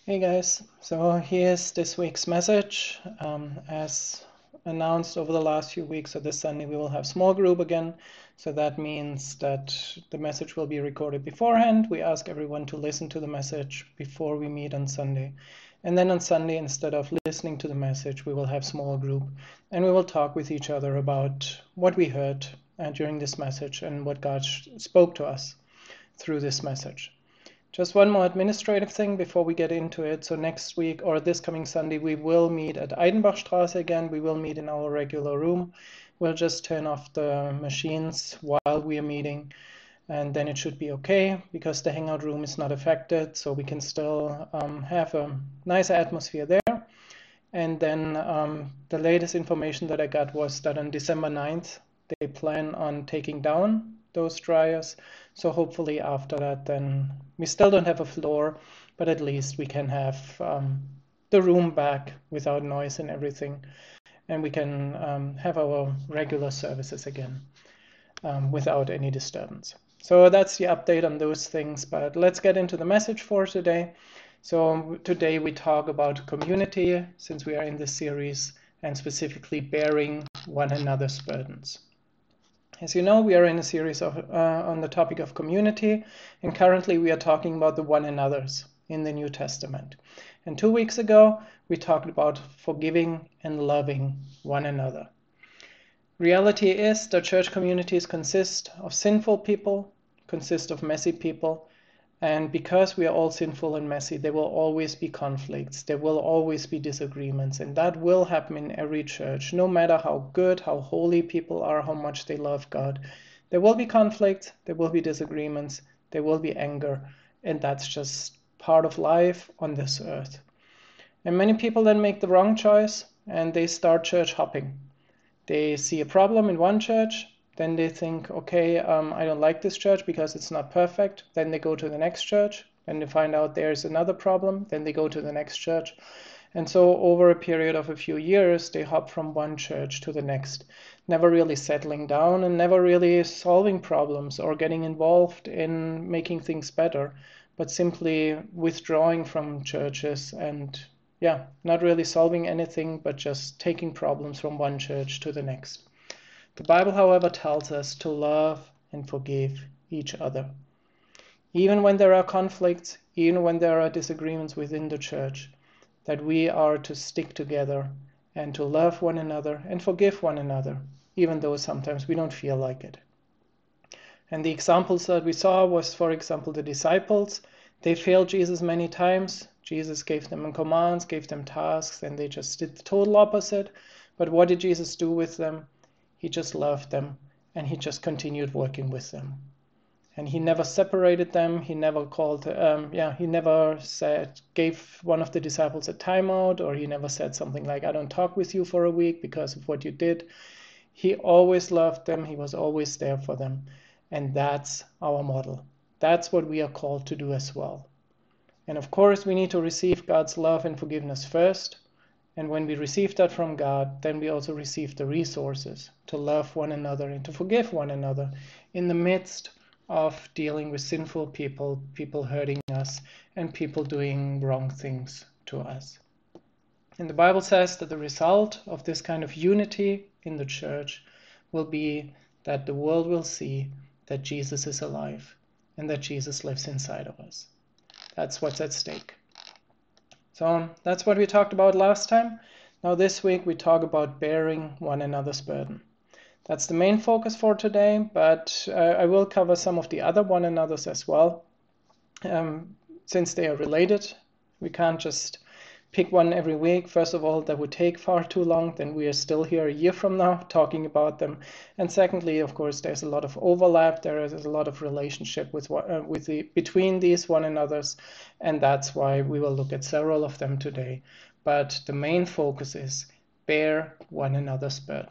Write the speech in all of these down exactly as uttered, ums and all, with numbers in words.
Hey guys, so here's this week's message. Um, as announced over the last few weeks, so this Sunday we will have small group again. So that means that the message will be recorded beforehand. We ask everyone to listen to the message before we meet on Sunday. And then on Sunday, instead of listening to the message, we will have small group and we will talk with each other about what we heard uh, during this message and what God spoke to us through this message. Just one more administrative thing before we get into it. So next week or this coming Sunday, we will meet at Eidenbachstraße again. We will meet in our regular room. We'll just turn off the machines while we are meeting, and then it should be okay because the hangout room is not affected, so we can still um, have a nice atmosphere there. And then um, the latest information that I got was that on December ninth, they plan on taking down those dryers. So hopefully after that, then we still don't have a floor, but at least we can have um, the room back without noise and everything. And we can um, have our regular services again um, without any disturbance. So that's the update on those things, but let's get into the message for today. So today we talk about community, since we are in this series, and specifically bearing one another's burdens. As you know, we are in a series of, uh, on the topic of community, and currently we are talking about the one another's in the New Testament. And two weeks ago, we talked about forgiving and loving one another. Reality is that church communities consist of sinful people, consist of messy people, and because we are all sinful and messy, there will always be conflicts, there will always be disagreements, and that will happen in every church, no matter how good, how holy people are, how much they love God. There will be conflict, there will be disagreements, there will be anger, and that's just part of life on this earth. And many people then make the wrong choice, and they start church hopping. They see a problem in one church, then they think, okay, um, I don't like this church because it's not perfect. Then they go to the next church, and they find out there's another problem. Then they go to the next church. And so over a period of a few years, they hop from one church to the next, never really settling down and never really solving problems or getting involved in making things better, but simply withdrawing from churches and yeah, not really solving anything, but just taking problems from one church to the next. The Bible, however, tells us to love and forgive each other. Even when there are conflicts, even when there are disagreements within the church, that we are to stick together and to love one another and forgive one another, even though sometimes we don't feel like it. And the examples that we saw was, for example, the disciples. They failed Jesus many times. Jesus gave them commands, gave them tasks, and they just did the total opposite. But what did Jesus do with them? He just loved them, and he just continued working with them. And he never separated them. He never called, um, yeah, he never said, gave one of the disciples a timeout, or he never said something like, I don't talk with you for a week because of what you did. He always loved them. He was always there for them. And that's our model. That's what we are called to do as well. And of course, we need to receive God's love and forgiveness first. And when we receive that from God, then we also receive the resources to love one another and to forgive one another in the midst of dealing with sinful people, people hurting us, and people doing wrong things to us. And the Bible says that the result of this kind of unity in the church will be that the world will see that Jesus is alive and that Jesus lives inside of us. That's what's at stake. So that's what we talked about last time. Now this week we talk about bearing one another's burden. That's the main focus for today, but uh, I will cover some of the other one another's as well. Um, since they are related, we can't just pick one every week. First of all, that would take far too long. Then we are still here a year from now talking about them. And secondly, of course, there's a lot of overlap. There is a lot of relationship with uh, with the between these one another's, and that's why we will look at several of them today. But the main focus is bear one another's burden.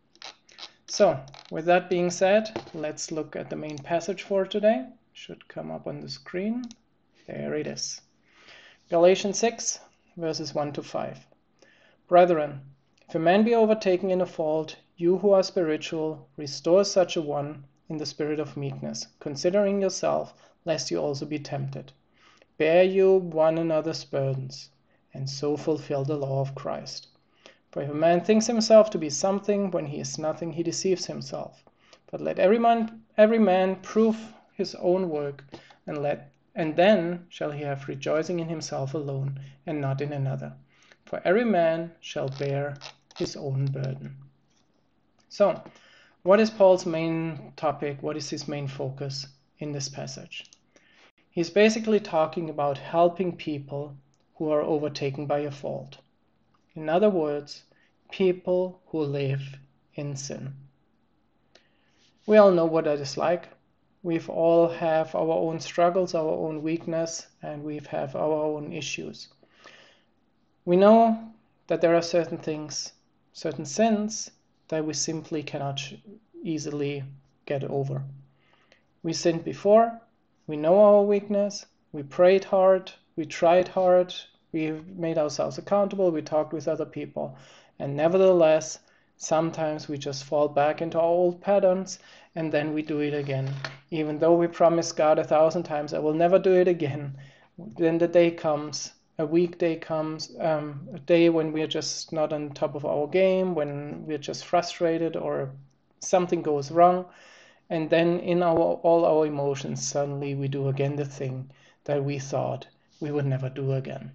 So, with that being said, let's look at the main passage for today. Should come up on the screen. There it is. Galatians six. Verses one to five. Brethren, if a man be overtaken in a fault, you who are spiritual, restore such a one in the spirit of meekness, considering yourself, lest you also be tempted. Bear you one another's burdens, and so fulfill the law of Christ. For if a man thinks himself to be something when he is nothing, he deceives himself. But let every man, every man prove his own work, and let and then shall he have rejoicing in himself alone, and not in another. For every man shall bear his own burden. So, what is Paul's main topic? What is his main focus in this passage? He's basically talking about helping people who are overtaken by a fault. In other words, people who live in sin. We all know what that is like. We've all have our own struggles, our own weakness, and we have our own issues. We know that there are certain things, certain sins that we simply cannot easily get over. We sinned before, we know our weakness, we prayed hard, we tried hard, we made ourselves accountable, we talked with other people, and nevertheless, sometimes we just fall back into our old patterns and then we do it again. Even though we promise God a thousand times, I will never do it again, then the day comes, a weekday comes, um, a day when we're just not on top of our game, when we're just frustrated or something goes wrong, and then in our all our emotions, suddenly we do again the thing that we thought we would never do again.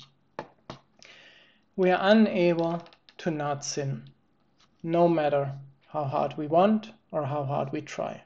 We are unable to not sin, no matter how hard we want or how hard we try.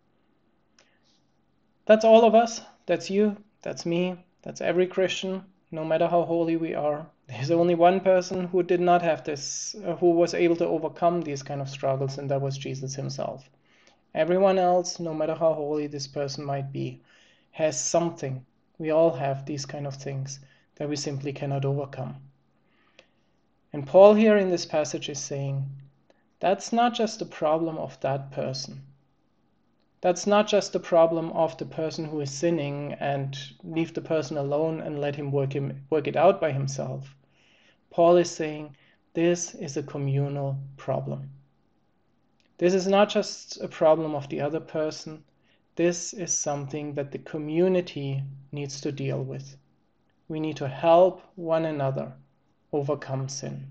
That's all of us. That's you. That's me. That's every Christian, no matter how holy we are. There's only one person who did not have this, uh, who was able to overcome these kind of struggles, and that was Jesus himself. Everyone else, no matter how holy this person might be, has something. We all have these kind of things that we simply cannot overcome. And Paul here in this passage is saying, that's not just a problem of that person. That's not just a problem of the person who is sinning and leave the person alone and let him work, him, work it out by himself. Paul is saying this is a communal problem. This is not just a problem of the other person. This is something that the community needs to deal with. We need to help one another overcome sin.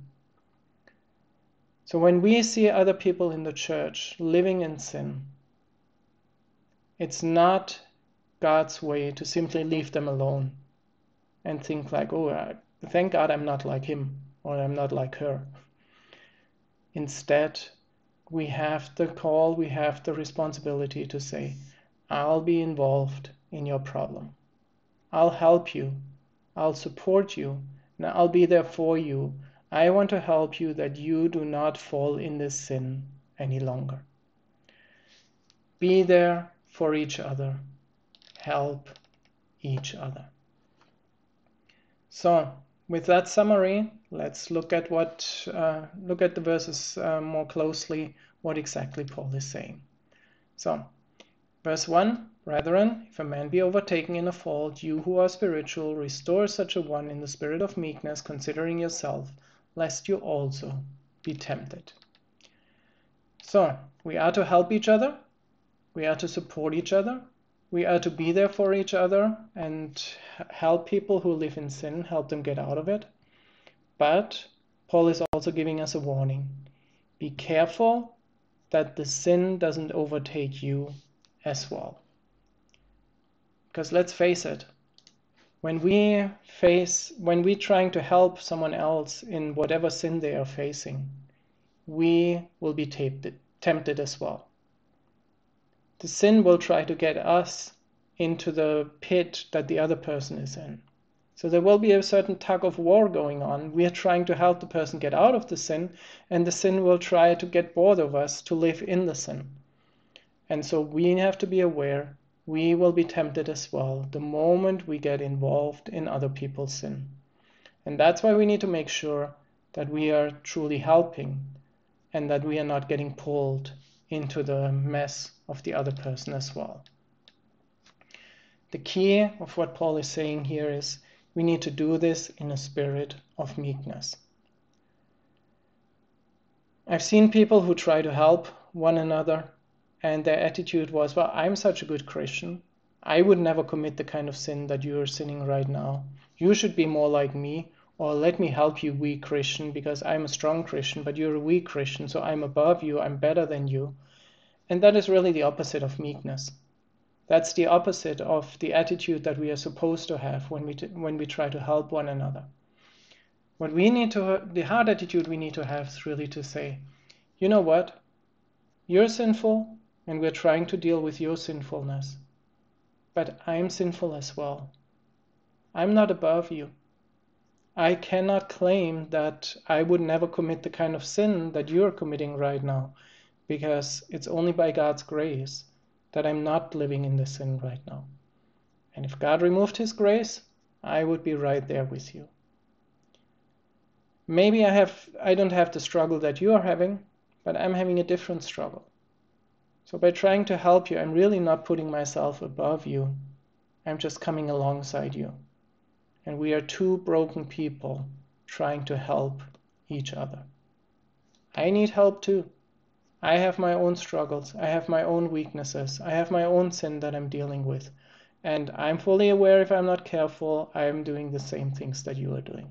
So when we see other people in the church living in sin, it's not God's way to simply leave them alone and think like, oh, thank God I'm not like him or I'm not like her. Instead, we have the call, we have the responsibility to say, I'll be involved in your problem. I'll help you. I'll support you. And I'll be there for you. I want to help you that you do not fall in this sin any longer. Be there for each other. Help each other. So, with that summary, let's look at what uh, look at the verses uh, more closely, what exactly Paul is saying. So, verse one, brethren, if a man be overtaken in a fault, you who are spiritual, restore such a one in the spirit of meekness, considering yourself, lest you also be tempted. So, we are to help each other, we are to support each other, we are to be there for each other and help people who live in sin, help them get out of it. But Paul is also giving us a warning. Be careful that the sin doesn't overtake you as well. Because let's face it, when we face, when we're trying to help someone else in whatever sin they are facing, we will be tempted, tempted as well. The sin will try to get us into the pit that the other person is in. So there will be a certain tug of war going on. We are trying to help the person get out of the sin, and the sin will try to get both of us to live in the sin. And so we have to be aware we will be tempted as well the moment we get involved in other people's sin. And that's why we need to make sure that we are truly helping and that we are not getting pulled into the mess of the other person as well. The key of what Paul is saying here is we need to do this in a spirit of meekness. I've seen people who try to help one another and their attitude was, well, I'm such a good Christian. I would never commit the kind of sin that you're sinning right now. You should be more like me, or let me help you, weak Christian, because I'm a strong Christian, but you're a weak Christian, so I'm above you, I'm better than you. And that is really the opposite of meekness. That's the opposite of the attitude that we are supposed to have when we when we try to help one another. What we need to, the hard attitude we need to have is really to say, you know what? You're sinful, and we're trying to deal with your sinfulness. But I'm sinful as well. I'm not above you. I cannot claim that I would never commit the kind of sin that you're committing right now, because it's only by God's grace that I'm not living in this sin right now. And if God removed his grace, I would be right there with you. Maybe I have I don't have the struggle that you are having, but I'm having a different struggle. So by trying to help you, I'm really not putting myself above you. I'm just coming alongside you. And we are two broken people trying to help each other. I need help too. I have my own struggles. I have my own weaknesses. I have my own sin that I'm dealing with. And I'm fully aware if I'm not careful, I'm doing the same things that you are doing.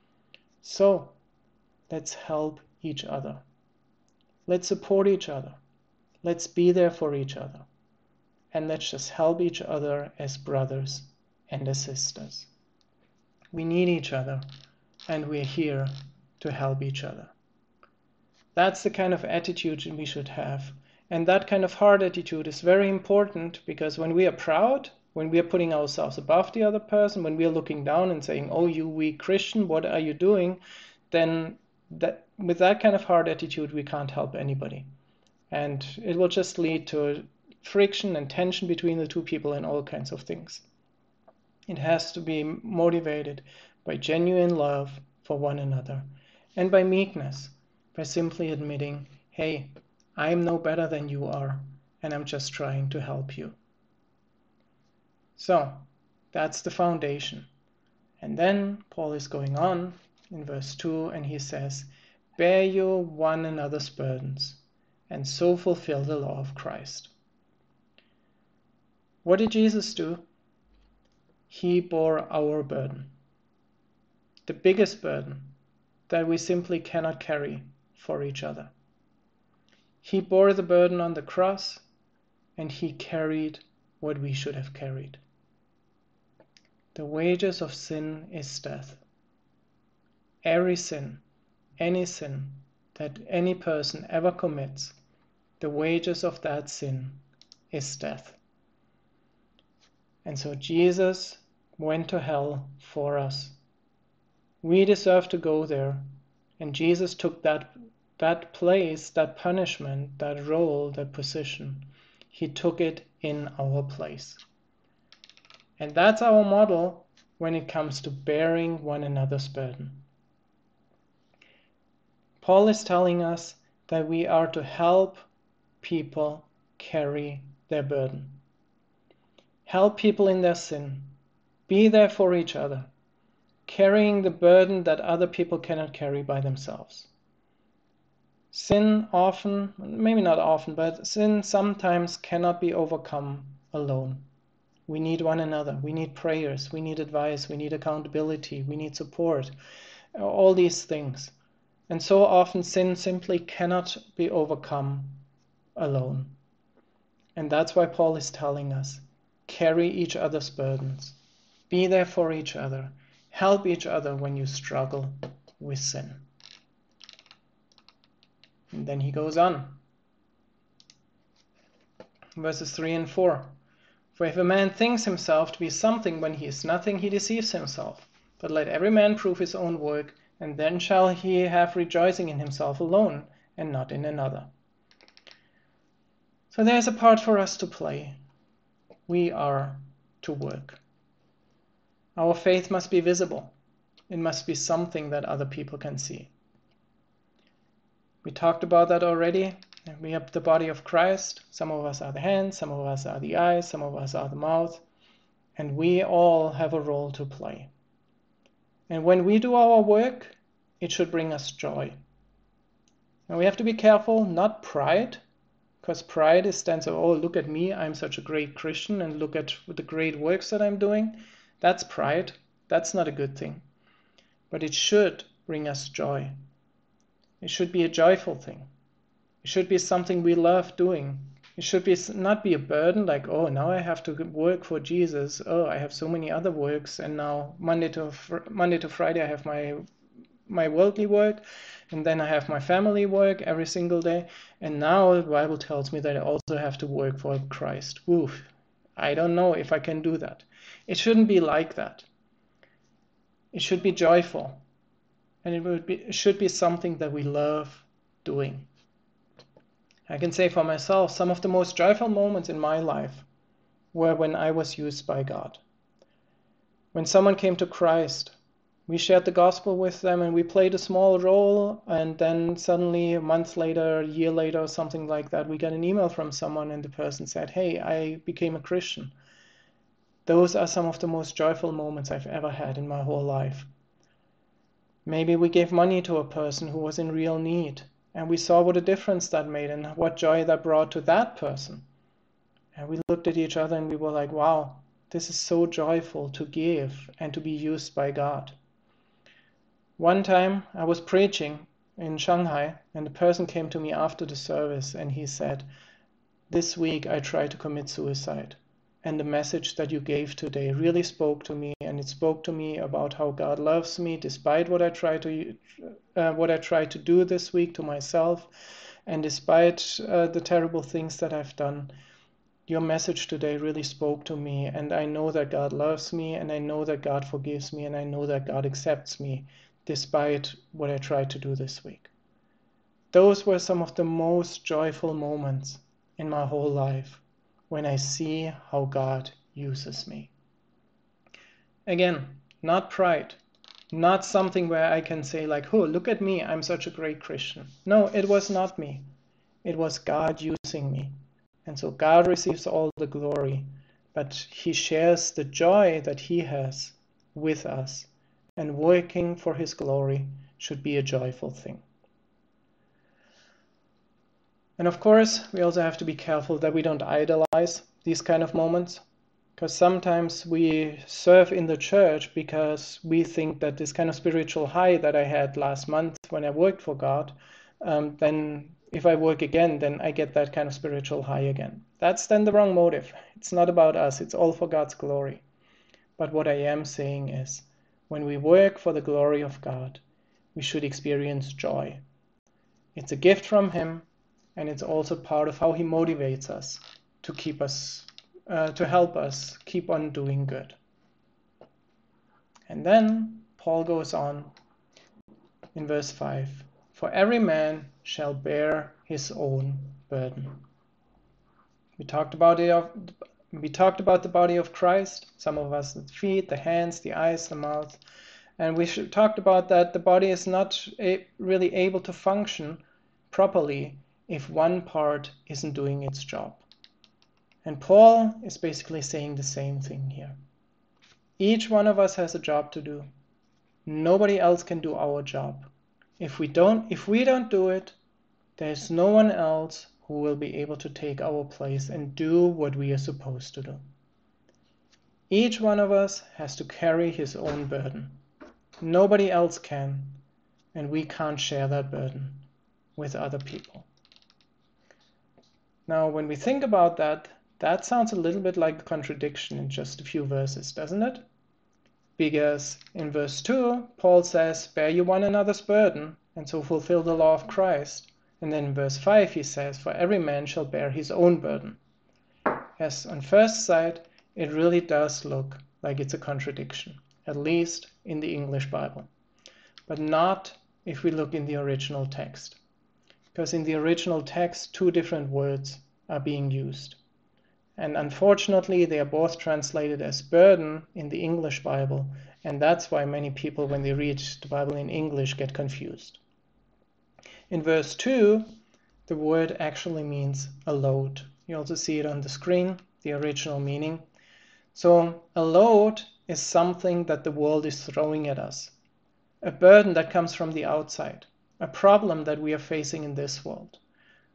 So let's help each other. Let's support each other. Let's be there for each other. And let's just help each other as brothers and as sisters. We need each other, and we're here to help each other. That's the kind of attitude we should have. And that kind of hard attitude is very important, because when we are proud, when we are putting ourselves above the other person, when we are looking down and saying, oh, you weak Christian, what are you doing? Then that, with that kind of hard attitude, we can't help anybody. And it will just lead to friction and tension between the two people and all kinds of things. It has to be motivated by genuine love for one another, and by meekness, by simply admitting, hey, I'm no better than you are, and I'm just trying to help you. So that's the foundation. And then Paul is going on in verse two, and he says, bear you one another's burdens, and so fulfill the law of Christ. What did Jesus do? He bore our burden. The biggest burden that we simply cannot carry for each other. He bore the burden on the cross, and he carried what we should have carried. The wages of sin is death. Every sin, any sin that any person ever commits, the wages of that sin is death. And so Jesus went to hell for us. We deserve to go there, and Jesus took that, that place, that punishment, that role, that position. He took it in our place. And that's our model when it comes to bearing one another's burden. Paul is telling us that we are to help people carry their burden. Help people in their sin. Be there for each other, carrying the burden that other people cannot carry by themselves. Sin often, maybe not often, but sin sometimes cannot be overcome alone. We need one another. We need prayers. We need advice. We need accountability. We need support. All these things. And so often sin simply cannot be overcome alone. And that's why Paul is telling us, carry each other's burdens. Be there for each other. Help each other when you struggle with sin. And then he goes on. Verses three and four. For if a man thinks himself to be something when he is nothing, he deceives himself. But let every man prove his own work, and then shall he have rejoicing in himself alone, and not in another. So there's a part for us to play. We are to work. Our faith must be visible. It must be something that other people can see. We talked about that already. We have the body of Christ. Some of us are the hands, some of us are the eyes, some of us are the mouth. And we all have a role to play. And when we do our work, it should bring us joy. And we have to be careful, not pride, Because pride is then so, oh, look at me, I'm such a great Christian, and look at the great works that I'm doing. That's pride. That's not a good thing. But it should bring us joy. It should be a joyful thing. It should be something we love doing. It should be not be a burden like, oh, now I have to work for Jesus. Oh, I have so many other works, and now Monday to Monday to Friday I have my my worldly work, and then I have my family work every single day. And now the Bible tells me that I also have to work for Christ. Oof, I don't know if I can do that. It shouldn't be like that. It should be joyful, and it would be it should be something that we love doing. I can say for myself, some of the most joyful moments in my life were when I was used by God. When someone came to Christ, we shared the gospel with them and we played a small role, and then suddenly a month later, a year later, or something like that, we got an email from someone and the person said, hey, I became a Christian. Those are some of the most joyful moments I've ever had in my whole life. Maybe we gave money to a person who was in real need, and we saw what a difference that made and what joy that brought to that person. And we looked at each other and we were like, wow, this is so joyful to give and to be used by God. One time I was preaching in Shanghai, and a person came to me after the service and he said, this week I tried to commit suicide, and the message that you gave today really spoke to me, and it spoke to me about how God loves me despite what I try to uh, what I tried to do this week to myself, and despite uh, the terrible things that I've done. Your message today really spoke to me, and I know that God loves me, and I know that God forgives me, and I know that God accepts me despite what I tried to do this week. Those were some of the most joyful moments in my whole life, when I see how God uses me. Again, not pride, not something where I can say like, oh, look at me, I'm such a great Christian. No, it was not me. It was God using me. And so God receives all the glory, but he shares the joy that he has with us, and working for his glory should be a joyful thing. And of course, we also have to be careful that we don't idolize these kind of moments, because sometimes we serve in the church because we think that this kind of spiritual high that I had last month when I worked for God, um, then if I work again, then I get that kind of spiritual high again. That's then the wrong motive. It's not about us. It's all for God's glory. But what I am saying is, when we work for the glory of God, we should experience joy. It's a gift from him, and it's also part of how he motivates us to keep us, uh, to help us keep on doing good. And then Paul goes on in verse five, for every man shall bear his own burden. We talked about it. We talked about the body of Christ. Some of us the feet, the hands, the eyes, the mouth, and we talked about that the body is not a, really able to function properly if one part isn't doing its job. And Paul is basically saying the same thing here. Each one of us has a job to do. Nobody else can do our job. If we don't, if we don't do it, there's no one else who will be able to take our place and do what we are supposed to do. Each one of us has to carry his own burden. Nobody else can, and we can't share that burden with other people. Now, when we think about that, that sounds a little bit like a contradiction in just a few verses, doesn't it? Because in verse two, Paul says, bear you one another's burden, and so fulfill the law of Christ. And then in verse five he says, for every man shall bear his own burden. Yes, on first sight, it really does look like it's a contradiction, at least in the English Bible. But not if we look in the original text. Because in the original text, two different words are being used. And unfortunately, they are both translated as burden in the English Bible, and that's why many people, when they read the Bible in English, get confused. In verse two, the word actually means a load. You also see it on the screen, the original meaning. So a load is something that the world is throwing at us, a burden that comes from the outside, a problem that we are facing in this world.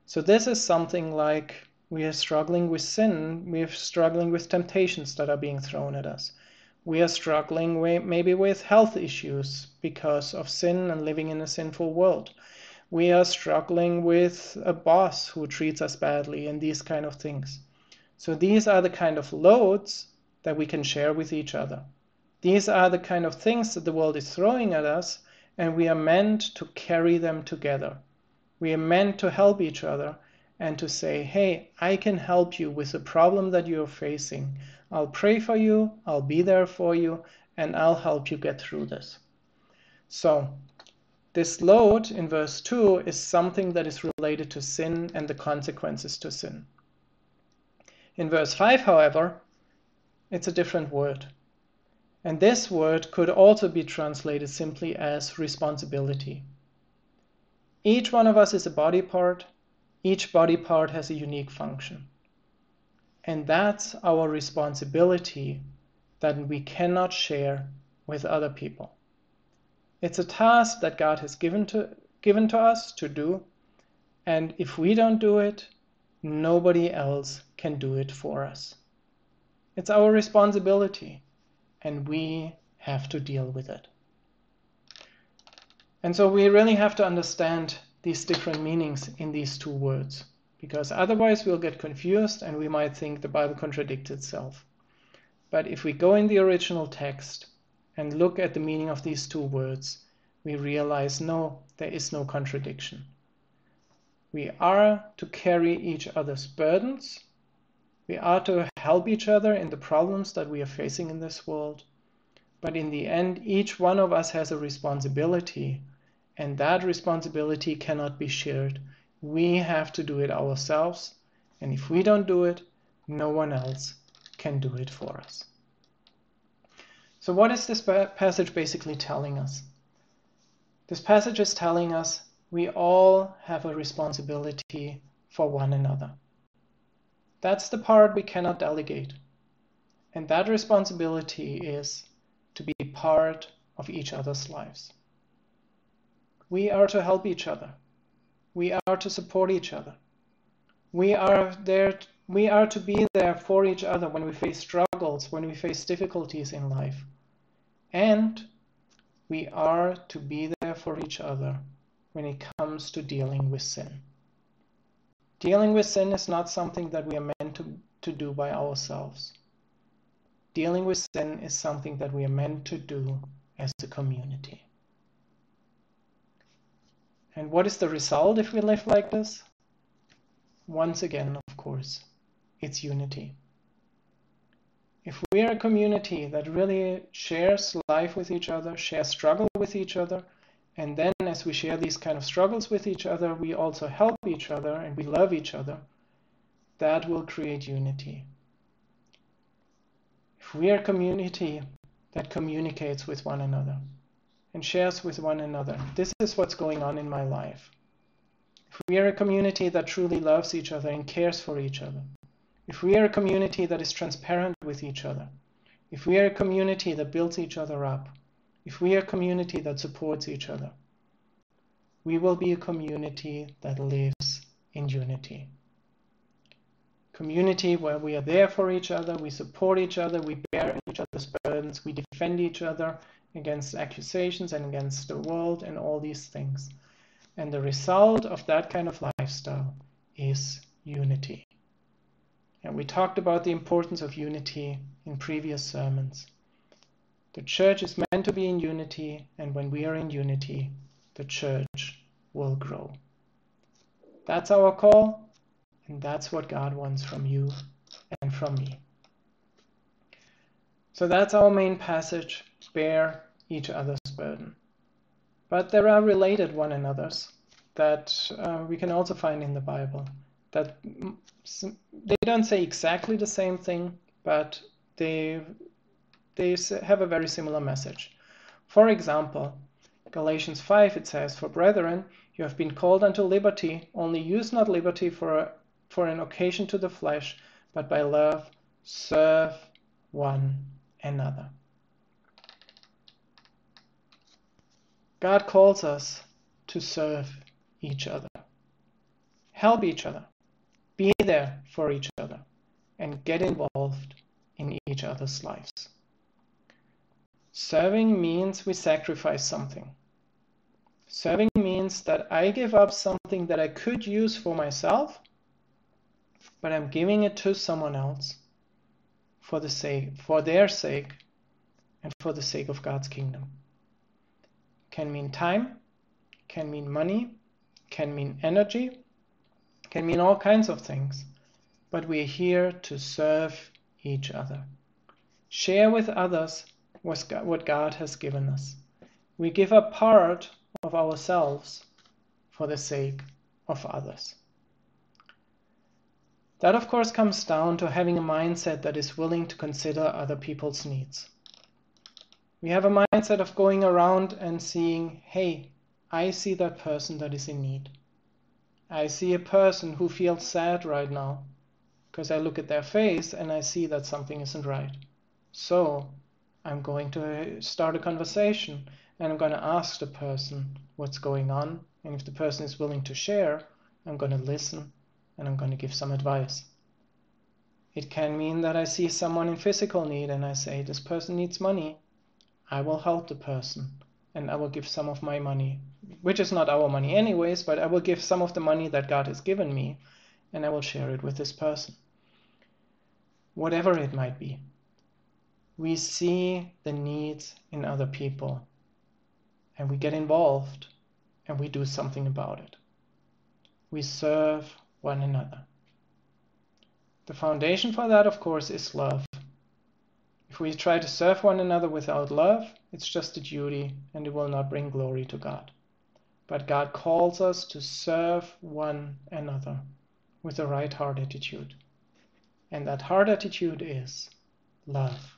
So this is something like we are struggling with sin, we are struggling with temptations that are being thrown at us. We are struggling with, maybe with health issues because of sin and living in a sinful world. We are struggling with a boss who treats us badly and these kind of things. So these are the kind of loads that we can share with each other. These are the kind of things that the world is throwing at us, and we are meant to carry them together. We are meant to help each other and to say, hey, I can help you with the problem that you're facing. I'll pray for you, I'll be there for you, and I'll help you get through this. So this load in verse two is something that is related to sin and the consequences to sin. In verse five, however, it's a different word. And this word could also be translated simply as responsibility. Each one of us is a body part. Each body part has a unique function. And that's our responsibility that we cannot share with other people. It's a task that God has given to, given to us to do. And if we don't do it, nobody else can do it for us. It's our responsibility, and we have to deal with it. And so we really have to understand these different meanings in these two words, because otherwise we'll get confused and we might think the Bible contradicts itself. But if we go in the original text and look at the meaning of these two words, we realize no, there is no contradiction. We are to carry each other's burdens. We are to help each other in the problems that we are facing in this world. But in the end, each one of us has a responsibility, and that responsibility cannot be shared. We have to do it ourselves, and if we don't do it, no one else can do it for us. So what is this passage basically telling us? This passage is telling us we all have a responsibility for one another. That's the part we cannot delegate. And that responsibility is to be part of each other's lives. We are to help each other. We are to support each other. We are there, we are to be there for each other when we face struggles, when we face difficulties in life. And we are to be there for each other when it comes to dealing with sin. Dealing with sin is not something that we are meant to, to do by ourselves. Dealing with sin is something that we are meant to do as a community. And what is the result if we live like this? Once again, of course, it's unity. If we are a community that really shares life with each other, shares struggle with each other, and then as we share these kind of struggles with each other, we also help each other and we love each other, that will create unity. If we are a community that communicates with one another and shares with one another, this is what's going on in my life. If we are a community that truly loves each other and cares for each other, if we are a community that is transparent with each other, if we are a community that builds each other up, if we are a community that supports each other, we will be a community that lives in unity. Community where we are there for each other, we support each other, we bear each other's burdens, we defend each other against accusations and against the world and all these things. And the result of that kind of lifestyle is unity. And we talked about the importance of unity in previous sermons. The church is meant to be in unity, and when we are in unity, the church will grow. That's our call, and that's what God wants from you and from me. So that's our main passage, bear each other's burden. But there are related one another's that uh, we can also find in the Bible. That they don't say exactly the same thing, but they, they have a very similar message. For example, Galatians five, it says, "For brethren, you have been called unto liberty, only use not liberty for, a, for an occasion to the flesh, but by love serve one another." God calls us to serve each other. help each other, be there for each other, and get involved in each other's lives. Serving means we sacrifice something. Serving means that I give up something that I could use for myself, but I'm giving it to someone else for the sake, for their sake, and for the sake of God's kingdom. Can mean time, can mean money, can mean energy, can mean all kinds of things, but we're here to serve each other. Share with others what God has given us. We give up part of ourselves for the sake of others. That, of course, comes down to having a mindset that is willing to consider other people's needs. We have a mindset of going around and seeing, hey, I see that person that is in need. I see a person who feels sad right now because I look at their face and I see that something isn't right. So I'm going to start a conversation and I'm going to ask the person what's going on. And if the person is willing to share, I'm going to listen and I'm going to give some advice. It can mean that I see someone in physical need and I say, this person needs money. I will help the person and I will give some of my money, which is not our money anyways, but I will give some of the money that God has given me and I will share it with this person. Whatever it might be. We see the needs in other people and we get involved and we do something about it. We serve one another. The foundation for that, of course, is love. If we try to serve one another without love, it's just a duty and it will not bring glory to God. But God calls us to serve one another with the right heart attitude. And that heart attitude is love.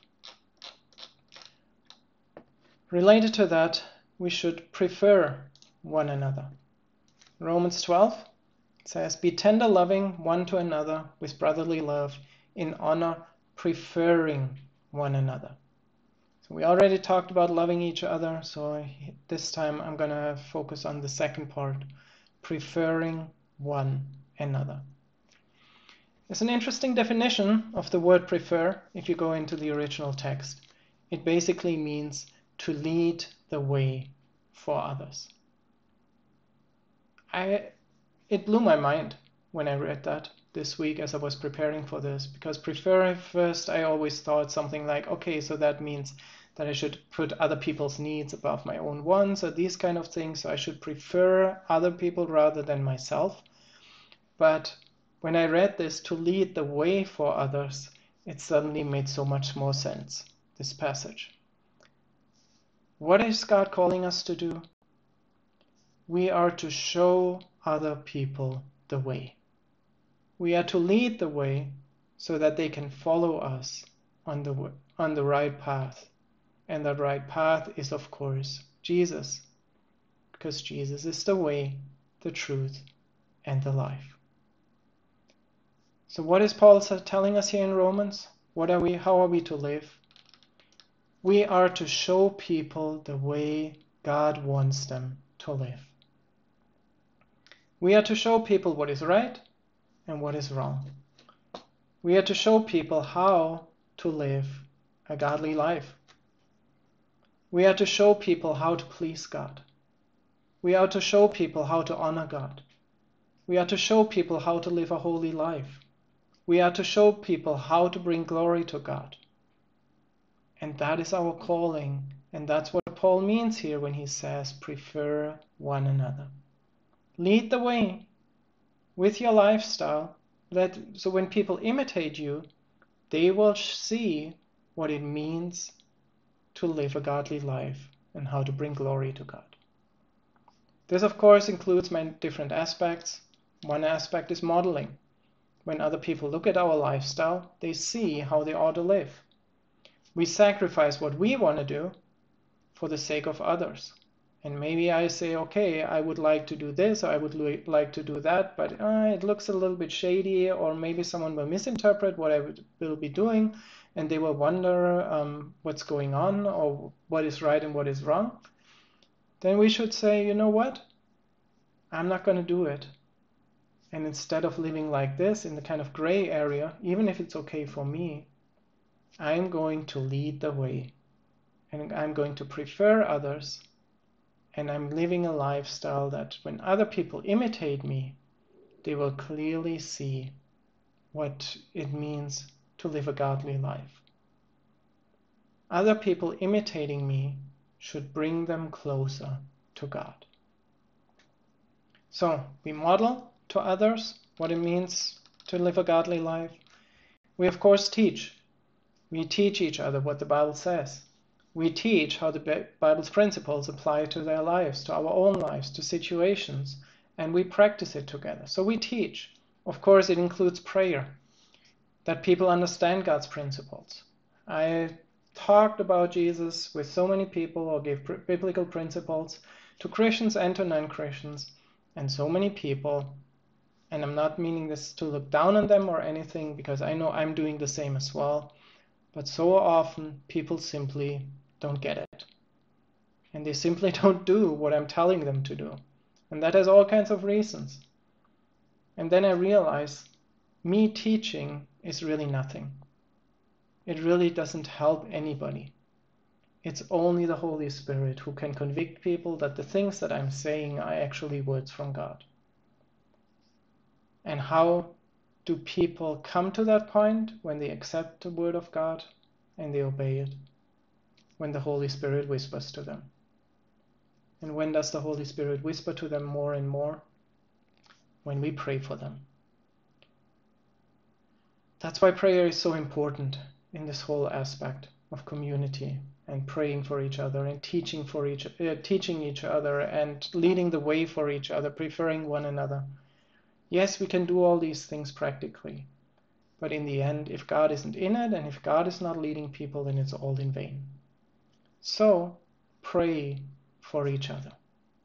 Related to that, we should prefer one another. Romans twelve says, be tender loving one to another with brotherly love, in honor preferring one another. So we already talked about loving each other, so this time I'm going to focus on the second part, preferring one another. There's an interesting definition of the word prefer if you go into the original text. It basically means to lead the way for others. I, it blew my mind when I read that this week as I was preparing for this, because prefer first I always thought something like, okay, so that means that I should put other people's needs above my own wants or these kind of things, so I should prefer other people rather than myself. But when I read this, to lead the way for others, it suddenly made so much more sense, this passage. What is God calling us to do? We are to show other people the way. We are to lead the way so that they can follow us on the, on the right path. And that right path is, of course, Jesus. Because Jesus is the way, the truth, and the life. So what is Paul telling us here in Romans? What are we, how are we to live? We are to show people the way God wants them to live. We are to show people what is right and what is wrong. We are to show people how to live a godly life. We are to show people how to please God. We are to show people how to honor God. We are to show people how to live a holy life. We are to show people how to bring glory to God. And that is our calling. And that's what Paul means here when he says, prefer one another. Lead the way with your lifestyle. Let, so when people imitate you, they will see what it means to live a godly life and how to bring glory to God. This, of course, includes many different aspects. One aspect is modeling. When other people look at our lifestyle, they see how they ought to live. We sacrifice what we want to do for the sake of others. And maybe I say, okay, I would like to do this, or I would like to do that, but uh, it looks a little bit shady, or maybe someone will misinterpret what I will be doing, and they will wonder um, what's going on, or what is right and what is wrong. Then we should say, you know what? I'm not going to do it. And instead of living like this in the kind of gray area, even if it's okay for me, I'm going to lead the way. And I'm going to prefer others. And I'm living a lifestyle that when other people imitate me, they will clearly see what it means to live a godly life. Other people imitating me should bring them closer to God. So we model to others what it means to live a godly life. We of course teach. We teach each other what the Bible says. We teach how the Bible's principles apply to their lives, to our own lives, to situations, and we practice it together. So we teach. Of course, it includes prayer, that people understand God's principles. I talked about Jesus with so many people, or gave biblical principles to Christians and to non-Christians, and so many people, and I'm not meaning this to look down on them or anything, because I know I'm doing the same as well, but so often people simply don't get it. And they simply don't do what I'm telling them to do. And that has all kinds of reasons. And then I realize me teaching is really nothing. It really doesn't help anybody. It's only the Holy Spirit who can convict people that the things that I'm saying are actually words from God. And how do people come to that point? When they accept the word of God and they obey it. When the Holy Spirit whispers to them. And when does the Holy Spirit whisper to them more and more? When we pray for them. That's why prayer is so important in this whole aspect of community and praying for each other and teaching for each uh, teaching each other and leading the way for each other, preferring one another. Yes, we can do all these things practically, but in the end, if God isn't in it and if God is not leading people, then it's all in vain. So pray for each other.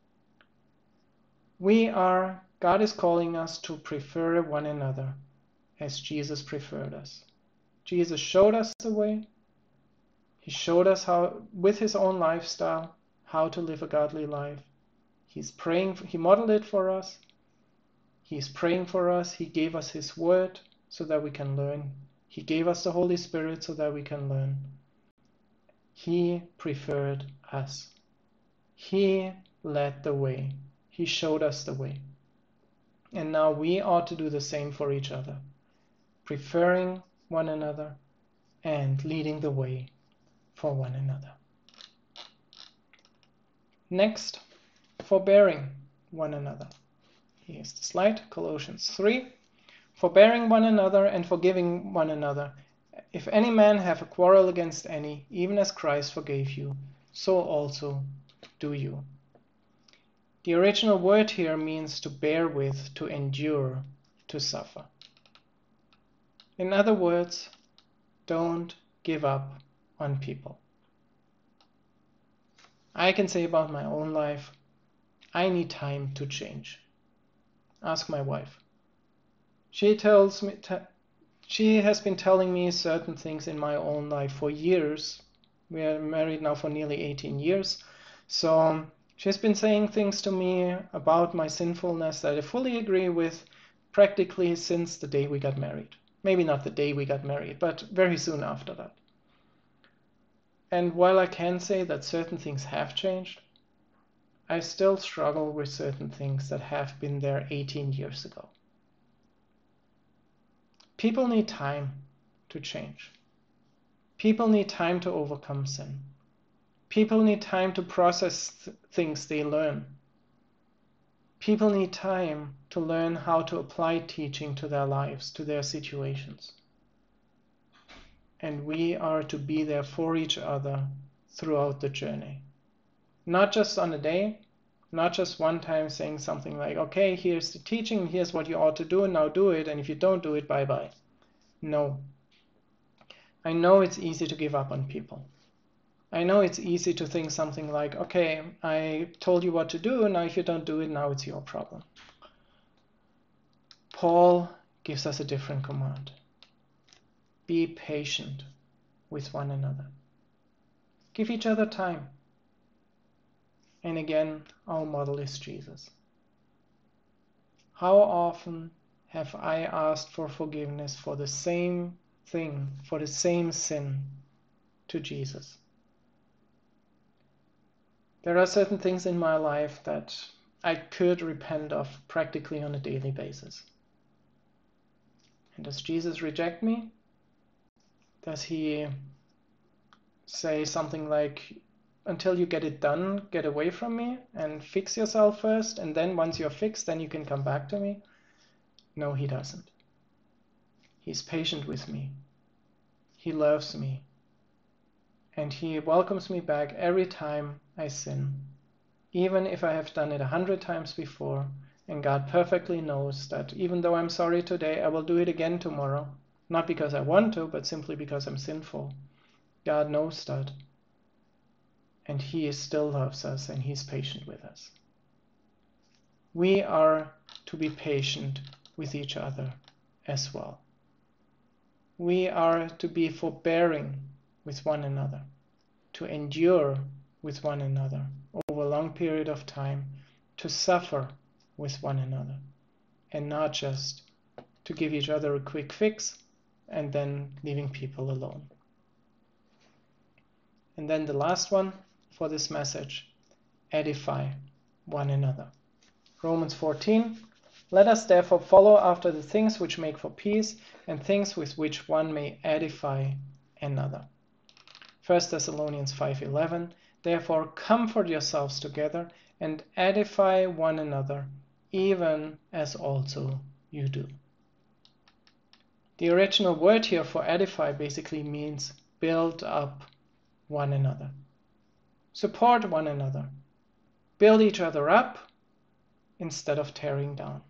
We are, God is calling us to prefer one another as Jesus preferred us. Jesus showed us the way. He showed us how, with his own lifestyle, how to live a godly life. He's praying, he modeled it for us. He's praying for us. He gave us his word so that we can learn. He gave us the Holy Spirit so that we can learn. He preferred us. He led the way. He showed us the way. And now we ought to do the same for each other, preferring one another and leading the way for one another. Next, forbearing one another. Here's the slide, Colossians three. Forbearing one another and forgiving one another. If any man have a quarrel against any, even as Christ forgave you, so also do you. The original word here means to bear with, to endure, to suffer. In other words, don't give up on people. I can say about my own life, I need time to change. Ask my wife. She tells me, she has been telling me certain things in my own life for years. We are married now for nearly eighteen years. So she's been saying things to me about my sinfulness that I fully agree with practically since the day we got married. Maybe not the day we got married, but very soon after that. And while I can say that certain things have changed, I still struggle with certain things that have been there eighteen years ago. People need time to change. People need time to overcome sin. People need time to process th- things they learn. People need time to learn how to apply teaching to their lives, to their situations. And we are to be there for each other throughout the journey. Not just on a day, not just one time saying something like, okay, here's the teaching, here's what you ought to do, now do it, and if you don't do it, bye-bye. No. I know it's easy to give up on people. I know it's easy to think something like, okay, I told you what to do, now if you don't do it, now it's your problem. Paul gives us a different command. Be patient with one another. Give each other time. And again, our model is Jesus. How often have I asked for forgiveness for the same thing, for the same sin to Jesus? There are certain things in my life that I could repent of practically on a daily basis. And does Jesus reject me? Does he say something like, until you get it done, get away from me and fix yourself first, and then once you're fixed, then you can come back to me? No, he doesn't. He's patient with me. He loves me. And he welcomes me back every time I sin, even if I have done it a hundred times before. And God perfectly knows that even though I'm sorry today, I will do it again tomorrow. Not because I want to, but simply because I'm sinful. God knows that. And he still loves us, and he's patient with us. We are to be patient with each other as well. We are to be forbearing with one another, to endure with one another over a long period of time, to suffer with one another, and not just to give each other a quick fix and then leaving people alone. And then the last one for this message, edify one another. Romans fourteen, let us therefore follow after the things which make for peace and things with which one may edify another. First Thessalonians five eleven, therefore comfort yourselves together and edify one another, even as also you do. The original word here for edify basically means build up one another. Support one another. Build each other up instead of tearing down.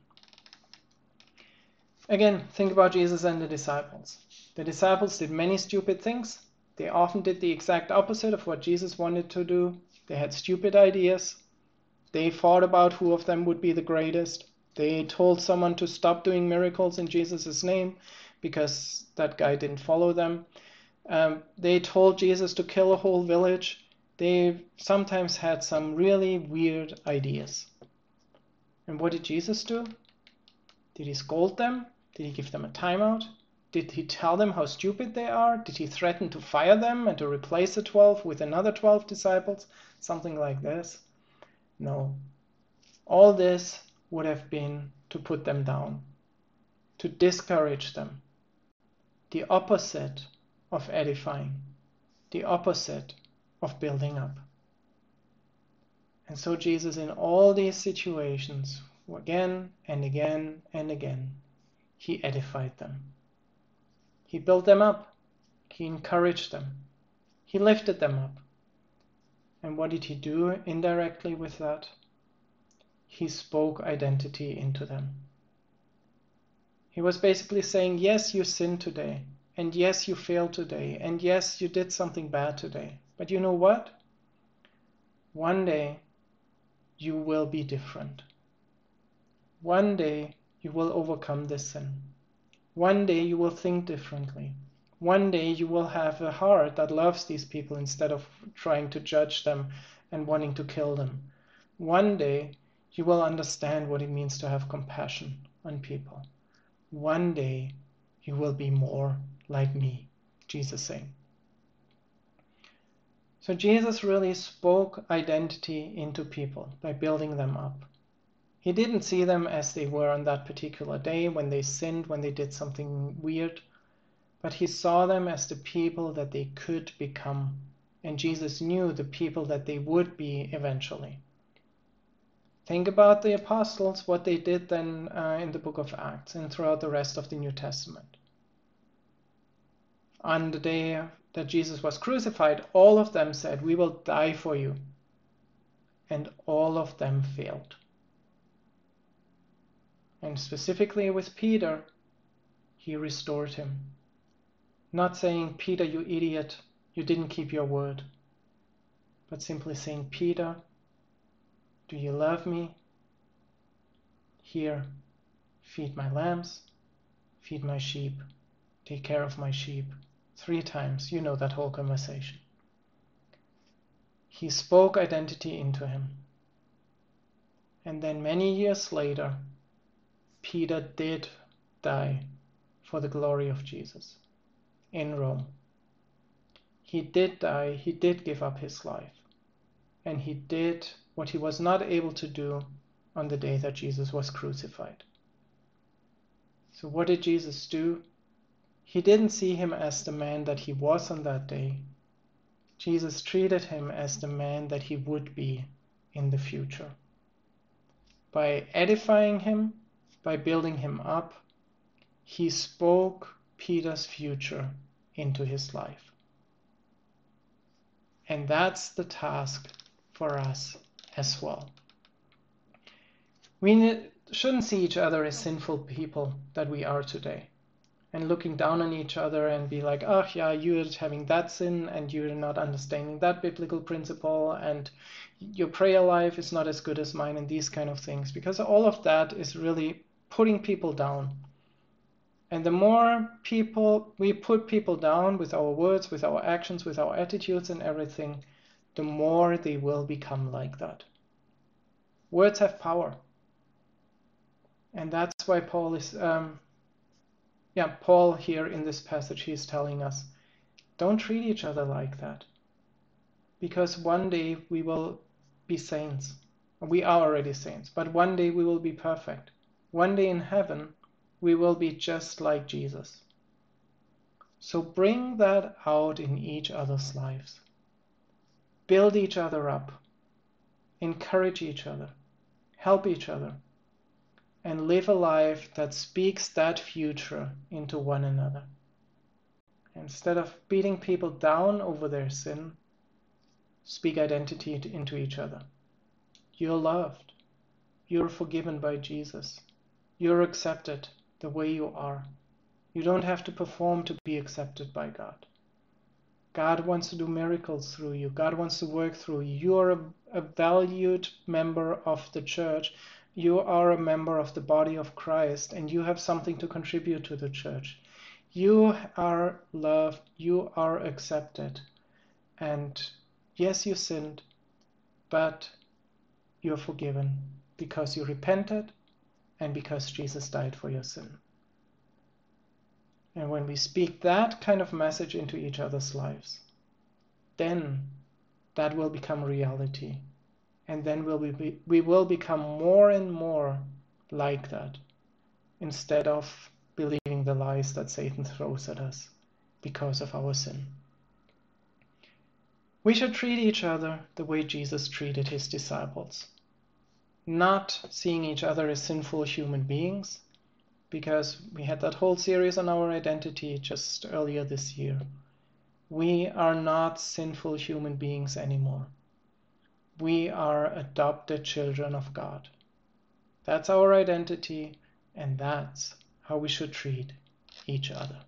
Again, think about Jesus and the disciples. The disciples did many stupid things. They often did the exact opposite of what Jesus wanted to do. They had stupid ideas. They fought about who of them would be the greatest. They told someone to stop doing miracles in Jesus' name because that guy didn't follow them. Um, they told Jesus to kill a whole village. They sometimes had some really weird ideas. And what did Jesus do? Did he scold them? Did he give them a timeout? Did he tell them how stupid they are? Did he threaten to fire them and to replace the twelve with another twelve disciples? Something like this? No. All this would have been to put them down, to discourage them. The opposite of edifying, the opposite of building up. And so Jesus, in all these situations, again and again and again, he edified them. He built them up. He encouraged them. He lifted them up. And what did he do indirectly with that? He spoke identity into them. He was basically saying, yes, you sinned today. And yes, you failed today. And yes, you did something bad today. But you know what? One day, you will be different. One day, you will overcome this sin. One day, you will think differently. One day, you will have a heart that loves these people instead of trying to judge them and wanting to kill them. One day, you will understand what it means to have compassion on people. One day, you will be more like me, Jesus saying. So Jesus really spoke identity into people by building them up. He didn't see them as they were on that particular day when they sinned, when they did something weird, but he saw them as the people that they could become. And Jesus knew the people that they would be eventually. Think about the apostles, what they did then uh, in the book of Acts and throughout the rest of the New Testament. On the day that Jesus was crucified, all of them said, we will die for you. And all of them failed. And specifically with Peter, he restored him. Not saying, Peter, you idiot, you didn't keep your word. But simply saying, Peter, do you love me? Here, feed my lambs, feed my sheep, take care of my sheep. Three times, you know that whole conversation. He spoke identity into him. And then many years later, Peter did die for the glory of Jesus in Rome. He did die, he did give up his life, and he did what he was not able to do on the day that Jesus was crucified. So what did Jesus do? He didn't see him as the man that he was on that day. Jesus treated him as the man that he would be in the future. By edifying him, by building him up, he spoke Peter's future into his life. And that's the task for us as well. We shouldn't see each other as sinful people that we are today, and looking down on each other and be like, oh yeah, you're having that sin and you're not understanding that biblical principle and your prayer life is not as good as mine and these kind of things, because all of that is really putting people down. And the more people we put people down with our words, with our actions, with our attitudes and everything, the more they will become like that. Words have power. And that's why Paul is, um, yeah, Paul here in this passage, he's telling us, don't treat each other like that. Because one day we will be saints. We are already saints, but one day we will be perfect. One day in heaven, we will be just like Jesus. So bring that out in each other's lives. Build each other up. Encourage each other. Help each other. And live a life that speaks that future into one another. Instead of beating people down over their sin, speak identity into each other. You're loved. You're forgiven by Jesus. You're accepted the way you are. You don't have to perform to be accepted by God. God wants to do miracles through you. God wants to work through you. You are a, a valued member of the church. You are a member of the body of Christ, and you have something to contribute to the church. You are loved. You are accepted. And yes, you sinned, but you're forgiven because you repented and because Jesus died for your sin. And when we speak that kind of message into each other's lives, then that will become reality. And then we'll be, we will become more and more like that, instead of believing the lies that Satan throws at us because of our sin. We should treat each other the way Jesus treated his disciples, not seeing each other as sinful human beings, because we had that whole series on our identity just earlier this year. We are not sinful human beings anymore. We are adopted children of God. That's our identity, and that's how we should treat each other.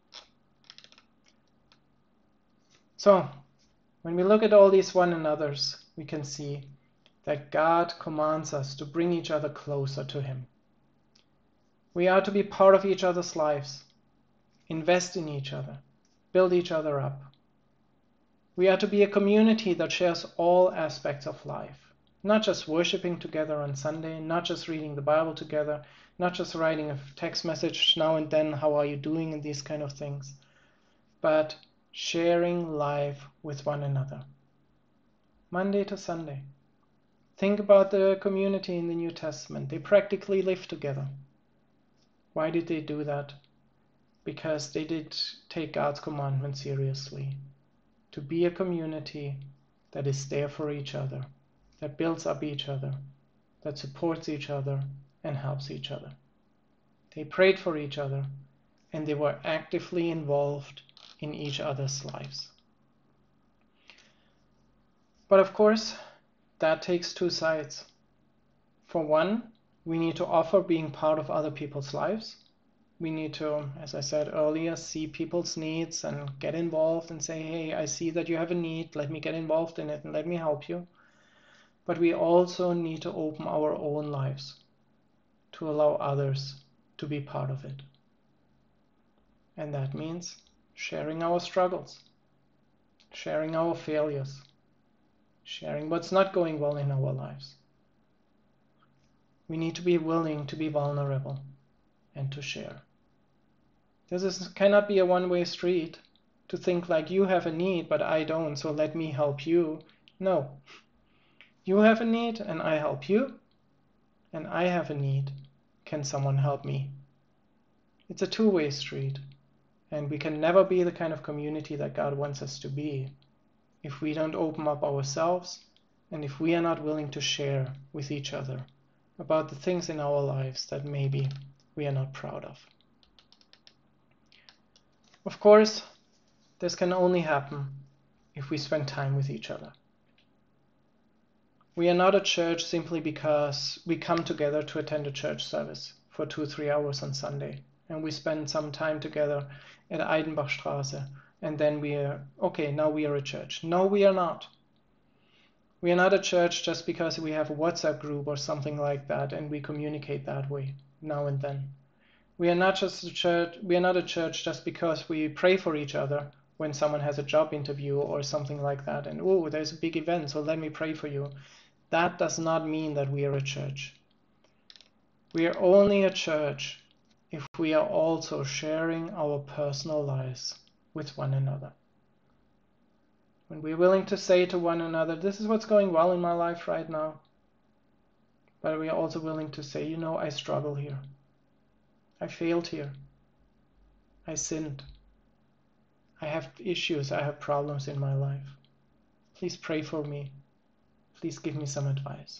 So, when we look at all these one another's, we can see that God commands us to bring each other closer to him. We are to be part of each other's lives, invest in each other, build each other up. We are to be a community that shares all aspects of life, not just worshiping together on Sunday, not just reading the Bible together, not just writing a text message now and then, how are you doing, and these kind of things, but sharing life with one another, Monday to Sunday. Think about the community in the New Testament. They practically lived together. Why did they do that? Because they did take God's commandment seriously. To be a community that is there for each other, that builds up each other, that supports each other and helps each other. They prayed for each other, and they were actively involved in each other's lives. But of course, that takes two sides. For one, we need to offer being part of other people's lives. We need to, as I said earlier, see people's needs and get involved and say, hey, I see that you have a need, let me get involved in it and let me help you. But we also need to open our own lives to allow others to be part of it. And that means sharing our struggles, sharing our failures, sharing what's not going well in our lives. We need to be willing to be vulnerable and to share. This is, cannot be a one-way street to think like you have a need, but I don't, so let me help you. No. You have a need, and I help you, and I have a need. Can someone help me? It's a two-way street, and we can never be the kind of community that God wants us to be if we don't open up ourselves and if we are not willing to share with each other about the things in our lives that maybe we are not proud of. Of course, this can only happen if we spend time with each other. We are not a church simply because we come together to attend a church service for two, three hours on Sunday, and we spend some time together at Eidenbachstraße, and then we are, okay, now we are a church. No, we are not. We are not a church just because we have a WhatsApp group or something like that, and we communicate that way now and then. We are not just a church, we are not a church just because we pray for each other when someone has a job interview or something like that, and oh, there's a big event, so let me pray for you. That does not mean that we are a church. We are only a church if we are also sharing our personal lives with one another. When we're willing to say to one another, this is what's going well in my life right now, but we are also willing to say, you know, I struggle here. I failed here. I sinned. I have issues, I have problems in my life. Please pray for me. Please give me some advice.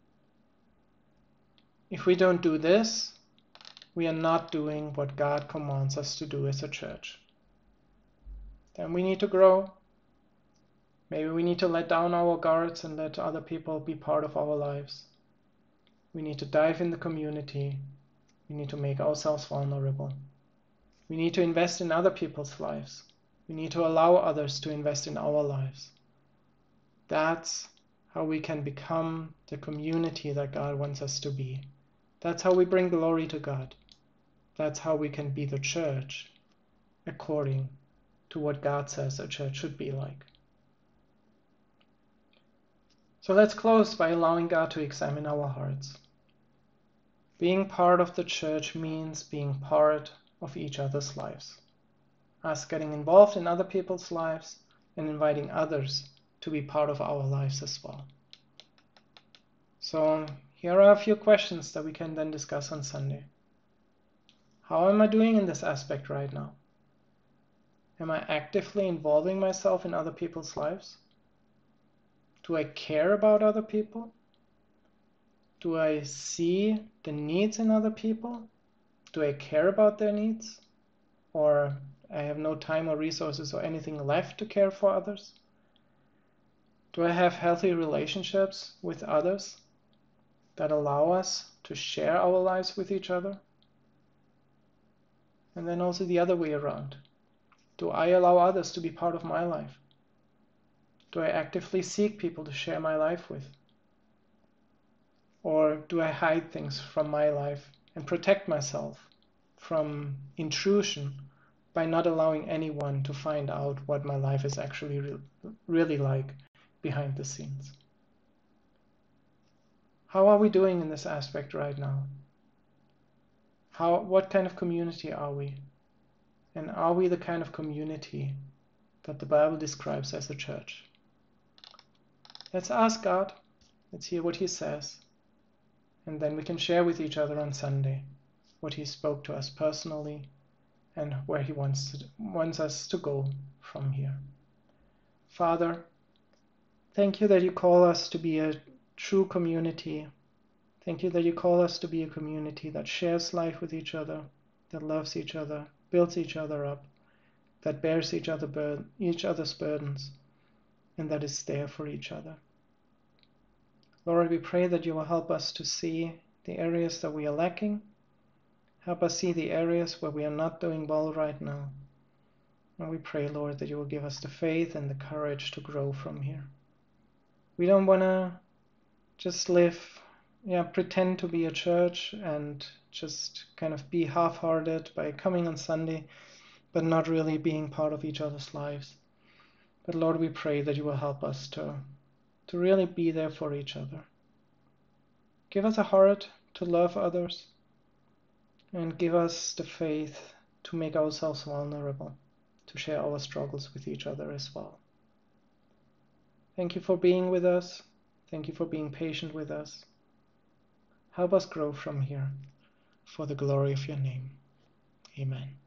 If we don't do this, we are not doing what God commands us to do as a church. Then we need to grow. Maybe we need to let down our guards and let other people be part of our lives. We need to dive in the community. We need to make ourselves vulnerable. We need to invest in other people's lives. We need to allow others to invest in our lives. That's how we can become the community that God wants us to be. That's how we bring glory to God. That's how we can be the church according to what God says a church should be like. So let's close by allowing God to examine our hearts. Being part of the church means being part of each other's lives. Us getting involved in other people's lives and inviting others to be part of our lives as well. So here are a few questions that we can then discuss on Sunday. How am I doing in this aspect right now? Am I actively involving myself in other people's lives? Do I care about other people? Do I see the needs in other people? Do I care about their needs? Or I have no time or resources or anything left to care for others? Do I have healthy relationships with others that allow us to share our lives with each other? And then also the other way around. Do I allow others to be part of my life? Do I actively seek people to share my life with? Or do I hide things from my life and protect myself from intrusion by not allowing anyone to find out what my life is actually re- really like behind the scenes? How are we doing in this aspect right now? How, what kind of community are we? And are we the kind of community that the Bible describes as a church? Let's ask God. Let's hear what He says. And then we can share with each other on Sunday what He spoke to us personally and where He wants to, wants us to go from here. Father, thank You that You call us to be a true community. Thank You that You call us to be a community that shares life with each other, that loves each other, builds each other up, that bears each, other bur- each other's burdens, and that is there for each other. Lord, we pray that You will help us to see the areas that we are lacking. Help us see the areas where we are not doing well right now. And we pray, Lord, that You will give us the faith and the courage to grow from here. We don't want to just live, yeah, pretend to be a church and just kind of be half-hearted by coming on Sunday, but not really being part of each other's lives. But Lord, we pray that You will help us to to really be there for each other. Give us a heart to love others and give us the faith to make ourselves vulnerable, to share our struggles with each other as well. Thank you for being with us. Thank you for being patient with us. Help us grow from here for the glory of your name. Amen.